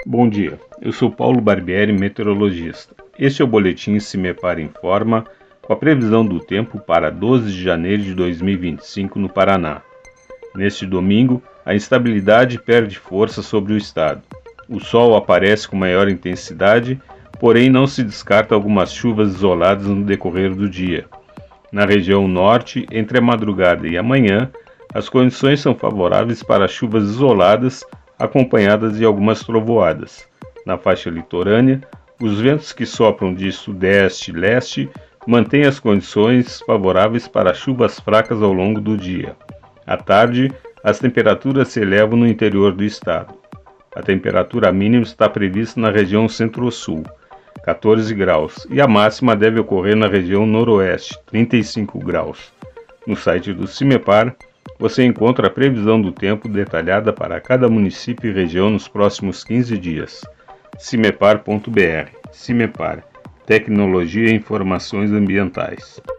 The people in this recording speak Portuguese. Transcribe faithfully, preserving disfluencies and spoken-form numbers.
Bom dia, eu sou Paulo Barbieri, meteorologista. Este é o boletim CIMEPAR Informa, com a previsão do tempo para doze de janeiro de dois mil e vinte e cinco no Paraná. Neste domingo, a instabilidade perde força sobre o estado. O sol aparece com maior intensidade, porém não se descarta algumas chuvas isoladas no decorrer do dia. Na região norte, entre a madrugada e a manhã, as condições são favoráveis para chuvas isoladas, acompanhadas de algumas trovoadas. Na faixa litorânea, os ventos que sopram de sudeste e leste mantêm as condições favoráveis para chuvas fracas ao longo do dia. À tarde, as temperaturas se elevam no interior do estado. A temperatura mínima está prevista na região centro-sul, quatorze graus, e a máxima deve ocorrer na região noroeste, trinta e cinco graus. No site do CIMEPAR, você encontra a previsão do tempo detalhada para cada município e região nos próximos quinze dias. cimepar ponto br. CIMEPAR. Tecnologia e Informações Ambientais.